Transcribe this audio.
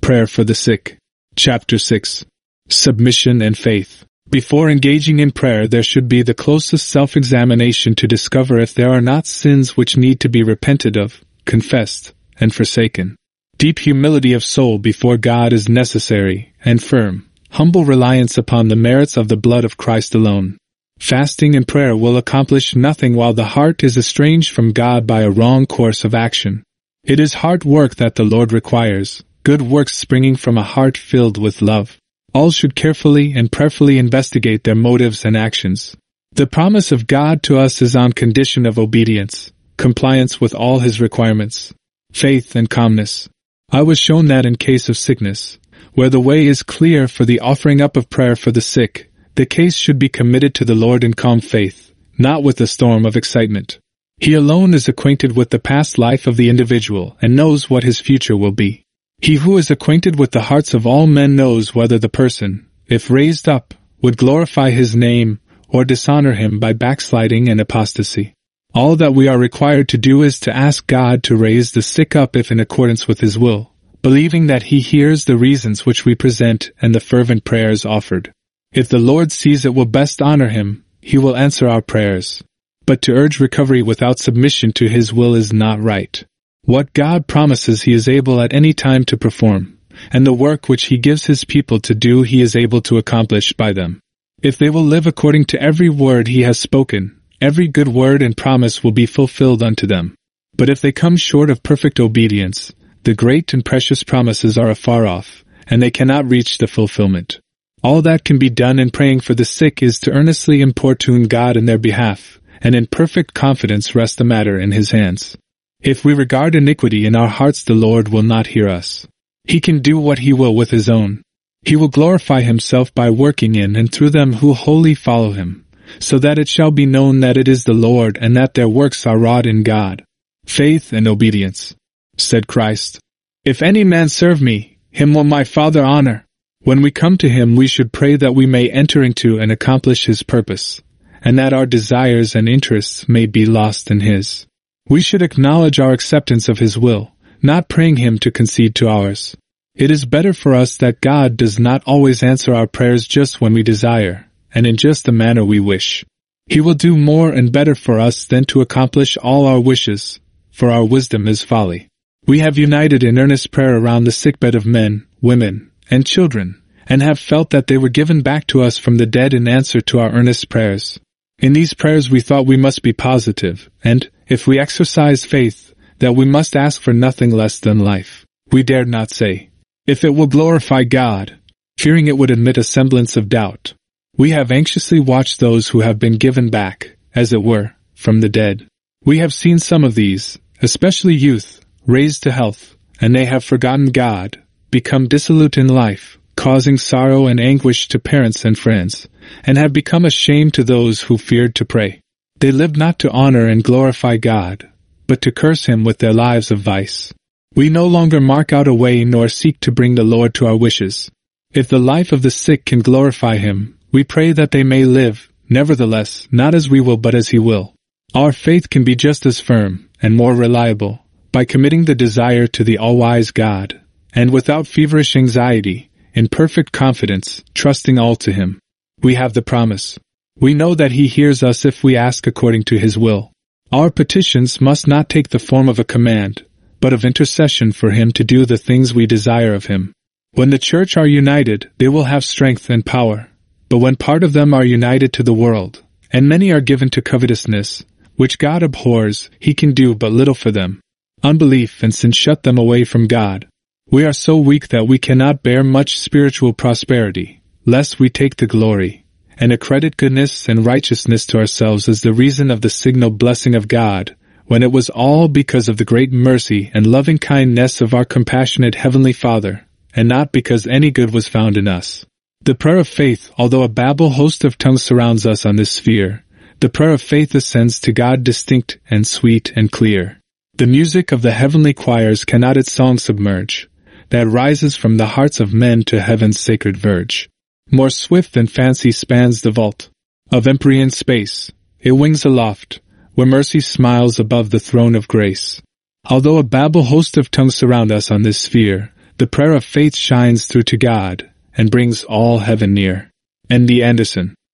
Prayer for the Sick. Chapter 6. Submission and Faith. Before engaging in prayer, there should be the closest self-examination to discover if there are not sins which need to be repented of, confessed, and forsaken. Deep humility of soul before God is necessary, and firm, humble reliance upon the merits of the blood of Christ alone. Fasting and prayer will accomplish nothing while the heart is estranged from God by a wrong course of action. It is hard work that the Lord requires, good works springing from a heart filled with love. All should carefully and prayerfully investigate their motives and actions. The promise of God to us is on condition of obedience, compliance with all His requirements, faith and calmness. I was shown that in case of sickness, where the way is clear for the offering up of prayer for the sick, the case should be committed to the Lord in calm faith, not with a storm of excitement. He alone is acquainted with the past life of the individual and knows what his future will be. He who is acquainted with the hearts of all men knows whether the person, if raised up, would glorify His name or dishonor Him by backsliding and apostasy. All that we are required to do is to ask God to raise the sick up if in accordance with His will, believing that He hears the reasons which we present and the fervent prayers offered. If the Lord sees it will best honor Him, He will answer our prayers. But to urge recovery without submission to His will is not right. What God promises He is able at any time to perform, and the work which He gives His people to do He is able to accomplish by them. If they will live according to every word He has spoken, every good word and promise will be fulfilled unto them. But if they come short of perfect obedience, the great and precious promises are afar off, and they cannot reach the fulfillment. All that can be done in praying for the sick is to earnestly importune God in their behalf, and in perfect confidence rest the matter in His hands. If we regard iniquity in our hearts, the Lord will not hear us. He can do what He will with His own. He will glorify Himself by working in and through them who wholly follow Him, so that it shall be known that it is the Lord and that their works are wrought in God. Faith and obedience. Said Christ, "If any man serve me, him will my Father honor." When we come to Him, we should pray that we may enter into and accomplish His purpose, and that our desires and interests may be lost in His. We should acknowledge our acceptance of His will, not praying Him to concede to ours. It is better for us that God does not always answer our prayers just when we desire, and in just the manner we wish. He will do more and better for us than to accomplish all our wishes, for our wisdom is folly. We have united in earnest prayer around the sickbed of men, women, and children, and have felt that they were given back to us from the dead in answer to our earnest prayers. In these prayers we thought we must be positive, and, if we exercise faith, that we must ask for nothing less than life. We dared not say, "If it will glorify God," fearing it would admit a semblance of doubt. We have anxiously watched those who have been given back, as it were, from the dead. We have seen some of these, especially youth, raised to health, and they have forgotten God, become dissolute in life, causing sorrow and anguish to parents and friends, and have become a shame to those who feared to pray. They lived not to honor and glorify God, but to curse Him with their lives of vice. We no longer mark out a way nor seek to bring the Lord to our wishes. If the life of the sick can glorify Him, we pray that they may live, nevertheless, not as we will but as He will. Our faith can be just as firm, and more reliable, by committing the desire to the all-wise God, and without feverish anxiety, in perfect confidence, trusting all to Him. We have the promise. We know that He hears us if we ask according to His will. Our petitions must not take the form of a command, but of intercession for Him to do the things we desire of Him. When the church are united, they will have strength and power. But when part of them are united to the world, and many are given to covetousness, which God abhors, He can do but little for them. Unbelief and sin shut them away from God. We are so weak that we cannot bear much spiritual prosperity, lest we take the glory, and accredit goodness and righteousness to ourselves as the reason of the signal blessing of God, when it was all because of the great mercy and loving kindness of our compassionate Heavenly Father, and not because any good was found in us. The prayer of faith, although a babel host of tongues surrounds us on this sphere, the prayer of faith ascends to God distinct and sweet and clear. The music of the heavenly choirs cannot its song submerge, that rises from the hearts of men to heaven's sacred verge. More swift than fancy spans the vault of empyrean space, it wings aloft, where mercy smiles above the throne of grace. Although a babel host of tongues surround us on this sphere, The prayer of faith shines through to God, and brings all heaven near. N.D. Anderson.